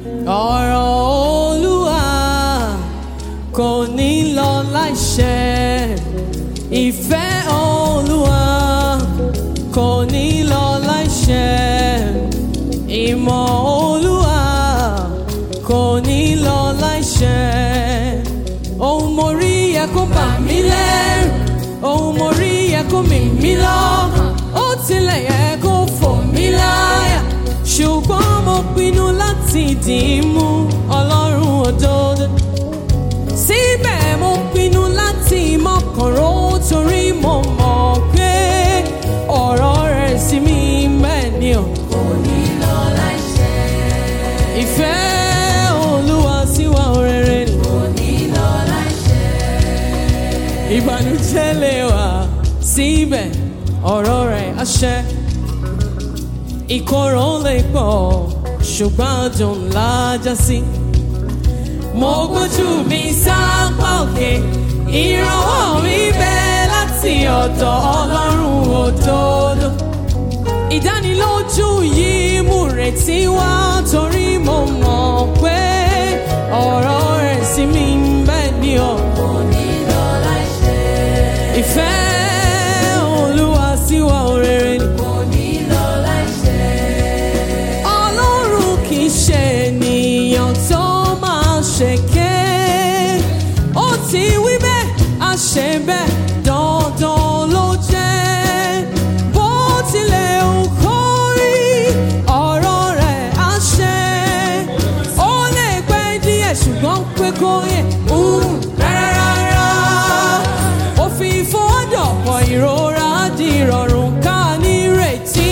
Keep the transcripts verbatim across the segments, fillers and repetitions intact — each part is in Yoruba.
ọ̀rọ̀ Olúwa kò ní lọ láìṣẹ. Ìfẹ́ Olúwa kò ní lọ láìṣẹ. Ìmọ̀ Olúwa kò ní lọ láìṣẹ. Ohun mo rí yẹ kó bà mí lẹ́rù, ohun mo rí yẹ kó mì mí lọ́kàn, ó tilẹ̀ yẹ kó fò mí láyà, ṣùgbọ́n mo pinnu láti dì í mú Ọlọ́run òdodo. Síbẹ̀ mo pinnu láti mọ́kànró torí mo mọ̀ pé ọ̀rọ̀ rẹ̀ sí mi bẹ́ẹ̀ ni o. Kò ní lọ láìṣẹ. Ìfẹ́ Olúwa sí wa rere ni. Kò ní lọ láìṣẹ. Ìbànújẹ́ lè wà síbẹ̀ ọ̀rọ̀ rẹ̀ á ṣẹ. Ìkorò lè pọ̀ ṣùgbọ́n adùn ńlá já sí. Mo gbójú mi sápá òkè, ìrànwọ́ mi bẹ́ láti ọ̀dọ̀ Ọlọ́run òdodo. Ìdánilójú yìí mú retí wá torí mo mọ̀ pé ọ̀rọ̀ rẹ̀ sí mi bẹ́ẹ̀ ni o. Kò ní lọ láìṣẹ. Ìfẹ́ Olúwa sí wa rere ni. Kò ní lọ láìṣẹ. Ọlọ́run kì í ṣe ènìyàn tó máa ṣèké. Ó ti wí bẹ́ẹ̀, a ṣe bẹ́ẹ̀, dandan ló jẹ́. Bó tilẹ̀ ń kórí, ọ̀rọ̀ rẹ̀ á ṣẹ. Ó lè pẹ́ díẹ̀ ṣùgbọ́n pé kó yẹ rárá. Ó fi ìfọwọ́dọ̀pọ̀ ìrora di ìrọ̀rùn ká nírètí.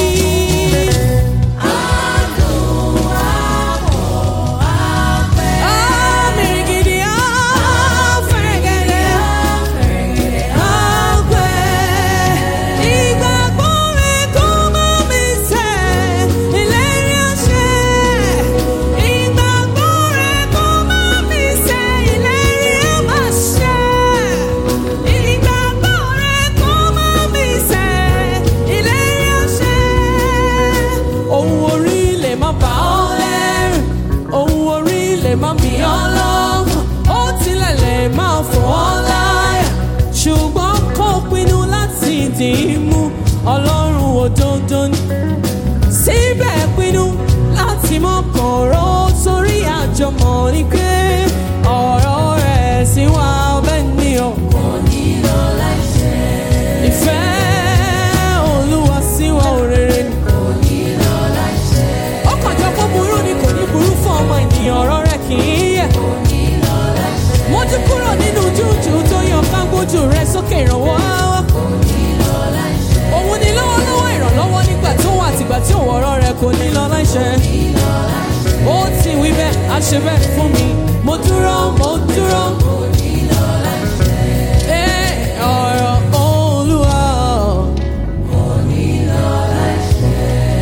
Ṣùgbọ́n kò pinnu láti dì í mú Ọlọ́run òdodo ni. Síbẹ̀ pinnu láti mọ́kànró torí àjọmọ̀ ni pé ọ̀rọ̀ rẹ̀ sí wa bẹ́ẹ̀ ni o. Kò ní lọ láìṣẹ. Ìfẹ́ Olúwa sí wa rere ni. Kò ní lọ láìṣẹ. Ó kàn jọ kó burú ni kò ní burú fún ọmọ ènìyàn, ọ̀rọ̀ rẹ̀ kì í yẹ̀. Kò ní lọ láìṣẹ. Mo ti kúrò nínú jújù tó yan kágbójú rẹ̀ sókè ìrànwọ́ wá. Kò ní lọ láìṣẹ. Òun ni lọ́wọ́lọ́wọ́ ìrànlọ́wọ́ nígbà tó wà àtìgbà tí òun ọ̀rọ̀ rẹ̀ kò ní lọ láìṣẹ. Kò ní lọ láìṣẹ. Ó ti wí bẹ́ẹ̀, á ṣe bẹ́ẹ̀ fún mi. Mo dúró, mo dúró. Kò ní lọ láìṣẹ. Ẹ ọ̀rọ̀ Olúwa Kò ní lọ láìṣẹ.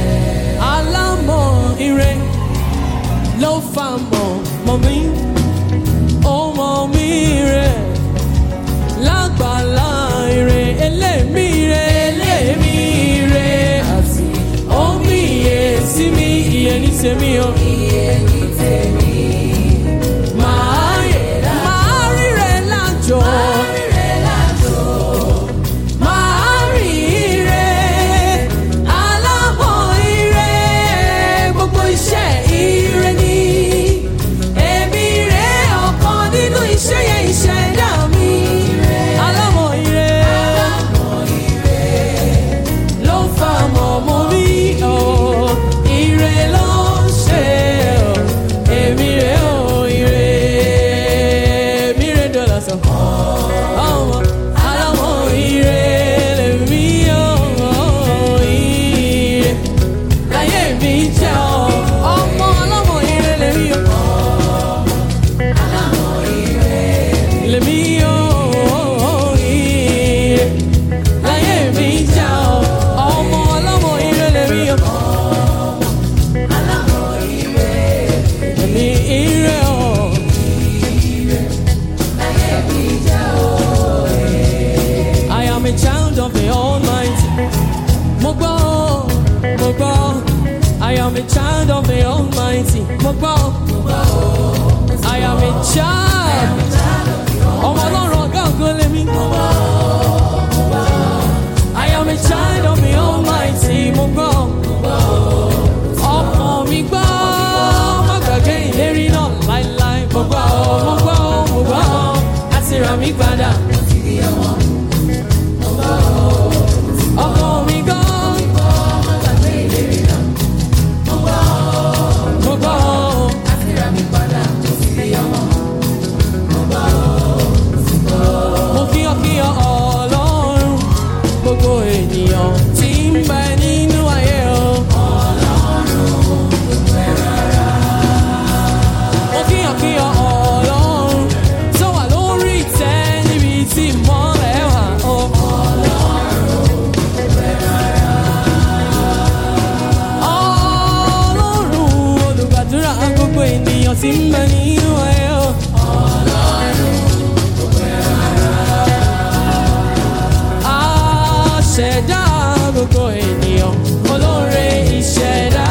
alámọ̀ ire ló fa mọ̀ mọ̀ mí. Ó mọ̀ mí rẹ̀ lágbàlá ire, elémi ire, elémi ire àti omi iye sí mi, iye ní tèmi o. Iye ní tèmi. Màá màá rí rẹ̀ lájò. Máa rí rẹ̀ lájò. Màá rí ire, alámọ̀ ire, gbogbo iṣẹ́ ire ni. Èmi rẹ̀ ọ̀kan nínú iṣẹ́ yẹn, ìṣẹ̀dá mi. Alámọ̀ ire Àmọ́ ire. ló fa mọ̀mọ́ mi, ọ̀ ire ló ń ṣe ọ̀. Èmi rẹ̀ ọ̀ ire, èmi rẹ̀ dọ̀là sọ. Ọmọ alámọ̀ ire lèmi ọ̀ ire. Láyé mi jẹ́ ọ̀, ọmọ alámọ̀ ire lèmi ọ̀. Àmọ́ ire. Lèmi ọ̀ ire. Láyé mi jẹ́ ọ̀, ọmọ alámọ̀ ire lèmi ọ̀. Àmọ́ ire. Lèmi ire ọ̀. Láyé mi jẹ́ òye. I am a child of the Almighty. Mo gbọ́, mo gbọ́. I am a child of the Almighty. Mo mo gbọ́. I am a child. Ọmọ ọlọ́run ọ̀gá ògo lèmi. I am a child of the Almighty, mo gbọ́. Ọkàn mi gbọ́, má gbàgbé ìlérí náà láíláí. Mo gbọ́, mo gbọ́, mo gbọ́. Àti rà mí padà. Ọkàn mi gbọ́. Mo gbọ́. Àti rà mí padà. Mo kí ọ kí ọ Ọlọ́run, gbogbo ènìyàn tí ń bẹ nínú ayé o. Mo kí ọ kí ọ Ọlọ́run, tó wà lórí ìtẹ́ níbi tí ìmọ́lẹ̀ wà o. Ọlọ́run olùgbàdúrà gbogbo ènìyàn tí ń bẹ nínú ayé o. Ṣẹ̀dá gbogbo ènìyàn, olóore ìṣẹ̀dá.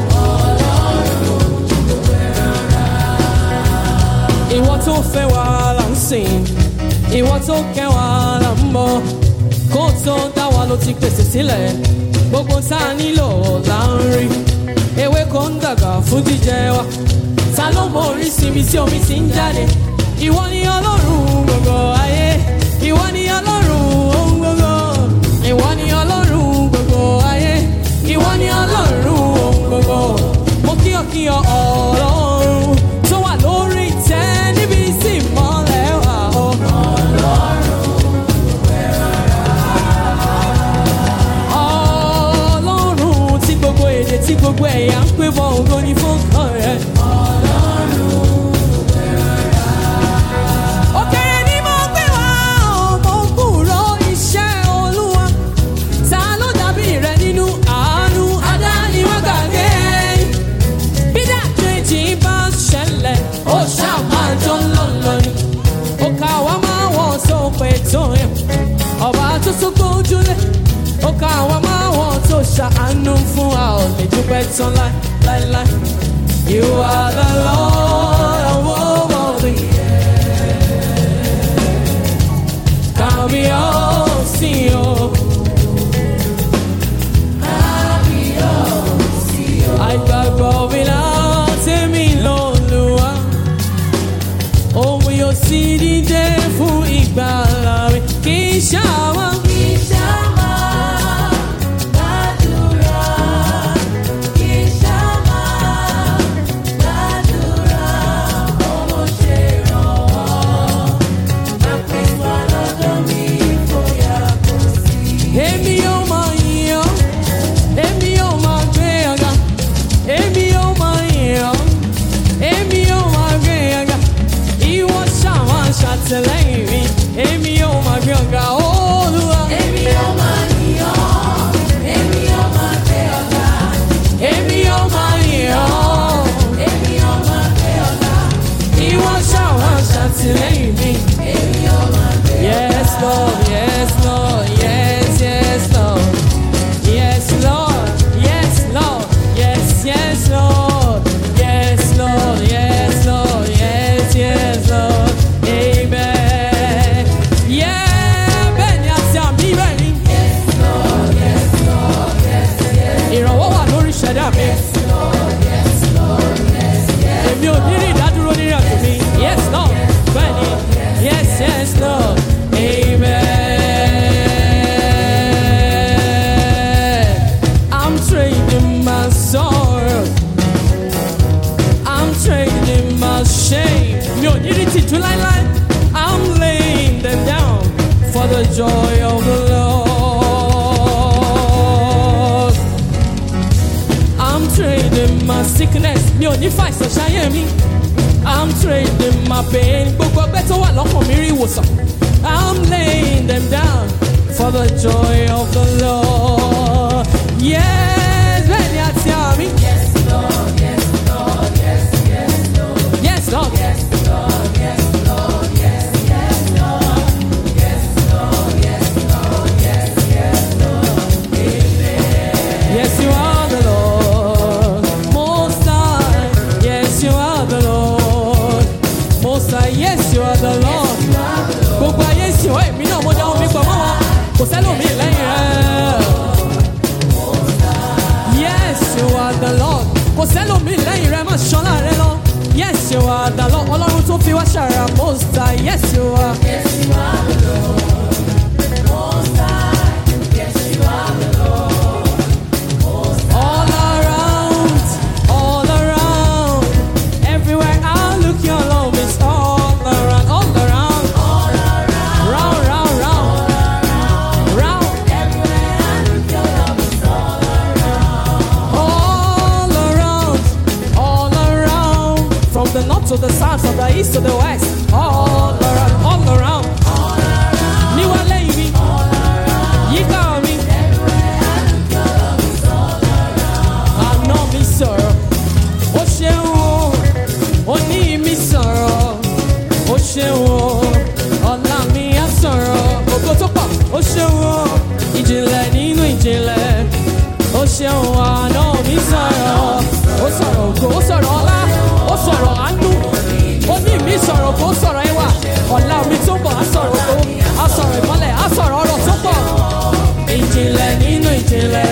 Ìwọ tó fẹ́ wa là ń sìn, ìwọ tó kẹ́ wa là ń mọ̀. Kó tó dá wa ló ti pèsè sílẹ̀, gbogbo tá a nílò là ń rí. Ewé kò ń dàgbà fún jíjẹ wa, ta ló mọ orísun ibi tí omi ti ń jáde? Ìwọ ni Ọlọ́run gbogbo ayé, ìwọ ni Ọlọ́run ohun gbogbo. Ìwọ ni Ọlọ́run gbogbo ayé, ìwọ ni Ọlọ́run ohun gbogbo. Mo kí ọ kí ọ Ọlọ́run tó wà lórí ìtẹ́ níbi tí ìmọ́lẹ̀ wà o. Ọlọ́run tí gbogbo èdè tí gbogbo ẹ̀yà ń pè bọ́ ògo ni fún kan rẹ̀. Òkèrè ni mo gbé wá, mo kúrò iṣẹ́ Olúwa. Ta ló dàbí rẹ nínú àánú adániwágàgé? Bí dàkejì bá ṣẹlẹ̀, ó ṣáà máa jọ lọ́lọ́ ni. Ó kà wá máa wọ̀ tó pé tó yẹn, ọba tó tó gbójúlé. Ó kà wá máa wọ̀ tó ṣàánú fún wa, ò lè dúpẹ́ tán láíláí. You are the Lord of all the earth. Kábíyèsí o. Àìgbàgbọ́ mi láti mi lọ́lùwà. Òun yóò sì dìde fún ìgbàlà mi. Kì í ṣàwọn. Èmi yóò máa yìn ọ́, èmi yóò máa gbé ọ̀gá, èmi yóò máa yìn ọ́, èmi yóò máa gbé ọ̀gá. Ìwọ ṣáà máa ṣàtìlẹ́yìn mi, èmi yóò máa gbé ọ̀gá Olúwa. Èmi yóò máa yìn ọ́, èmi yóò máa gbé ọ̀gá. Èmi yóò máa yìn ọ́, Èmi yóò máa gbé ọ̀gá. ìwọ ṣáà máa ṣàtìlẹ́yìn mi. Èmi yóò máa gbé ọ̀gá. Yes, Lord, yes, Lord, yes, yes, Lord. Yes, Lord, yes, Lord, yes, yes, Lord. Yes, Lord, yes, Lord, yes, yes, Lord. Amen. Yeah, Ben, yes, I'm ready. Yes, Lord, yes, Lord, yes, yes. Ìrànwọ́ wà lórí ìṣẹ̀dá mi. Yes, Lord, yes, Lord, yes, yes. Èmi ò ní rí ìdádúró nínú ẹ̀kọ́ mi. Yes, Lord, bẹ́ẹ̀ni. Yes, yes, Lord. Amen. I'm trading my sorrow. I'm trading my shame. Mi ò ní rí tìjú láíláí. I'm laying them down for the joy of the Lord. I'm trading my sickness. Mi ò ní fàìsàn ṣayé mi. I'm trading my pain. Gbogbo ọgbẹ́ tó wà lọ́kàn mi rí ìwòsàn. I'm laying them down for the joy of the Lord. Yes, bẹ́ẹ̀ni àti àmì. Yes, Lord, yes, Lord, yes, yes, Lord. Yes, Lord. Yes, Lord, yes, Lord, yes, yes, Lord. Yes, Lord, yes, Lord, yes, yes, Lord. Amen. Yes, you are the Lord. Most High. Yes, sẹ́lòmíì lẹ́yìn rẹ̀. Yes, you are the Lord. Kò sẹ́lòmíì lẹ́yìn rẹ̀ máa ṣọ́lá rẹ lọ. Yes, you are the Lord. Ọlọ́run tó fi wá ṣàrà most high. Yes, you are. Yes, you are the Lord. Most high. Yes, you are the Lord. Most high. All around, all around, everywhere I look, your love is all around, all around, All around, round, round, round, round, everywhere I look, your love is all around. all around, all around, from the north to the south, from the east to the west, all around, all around. All around, Ní wálé ibi, all around, yíká mi, everywhere I look, your love is all around. àná mi sọ̀rọ̀, ó ṣeun o, òní mi sọ̀rọ̀, ó ṣeun o, ọ̀la mi á sọ̀rọ̀, ògo tó pọ̀, ó ṣeun o, ìjìnlẹ̀ nínú ìjìnlẹ̀, ó ṣeun àná mi sọ̀rọ̀, ó sọ̀rọ̀ ògo, ó sọ̀rọ̀ ọlá, ó sọ̀rọ̀ àánú, òní mi sọ̀rọ̀ ògo, ó sọ̀rọ̀ ẹwà, ọ̀la mi tó pọ̀, á sọ̀rọ̀ ògo, á sọ̀rọ̀ ìmọ́lẹ̀, á sọ̀rọ̀ ọ̀rọ̀ tó pọ̀, ìjìnlẹ̀ nínú ìjìnlẹ̀.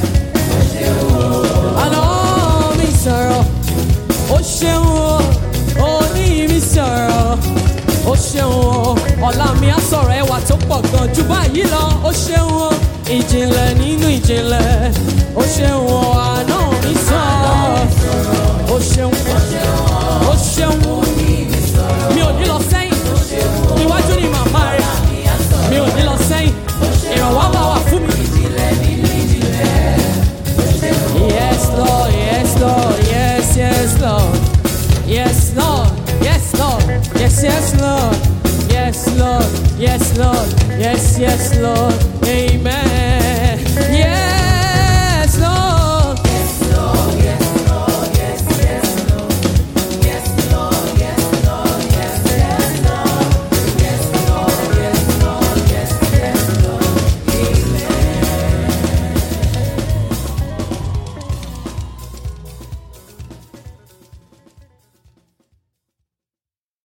Àná mi sọ̀rọ̀, ó ṣeun o, òní mi sọ̀rọ̀, ó ṣeun o, ọ̀la mi á sọ̀rọ̀ ẹwà tó pọ̀ gan jù báyìí lọ, ó ṣeun o, ìjìnlẹ̀ nínú ìjìnlẹ̀, ó ṣeun o, àná mi sọ̀rọ̀, ó ṣeun, ó ṣeun, mi ò ní lọ sẹ́yìn, iwájú ni màmá rẹ̀, mi ò ní lọ sẹ́yìn, ìrànwọ́ máa wà fún mi. Yes, Lord, yes, Lord, yes, yes, Lord. Yes, Lord, yes, Lord, yes, yes, Lord. Yes, Lord, yes, Lord, yes, yes, Lord. Amen.